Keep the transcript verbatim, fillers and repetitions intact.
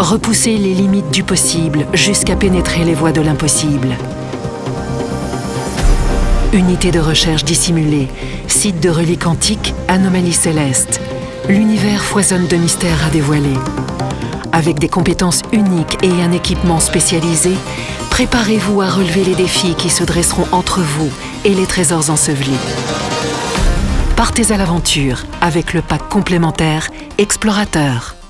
Repoussez les limites du possible jusqu'à pénétrer les voies de l'impossible. Unité de recherche dissimulée, site de reliques antiques, anomalies célestes. L'univers foisonne de mystères à dévoiler. Avec des compétences uniques et un équipement spécialisé, préparez-vous à relever les défis qui se dresseront entre vous et les trésors ensevelis. Partez à l'aventure avec le pack complémentaire Explorateur.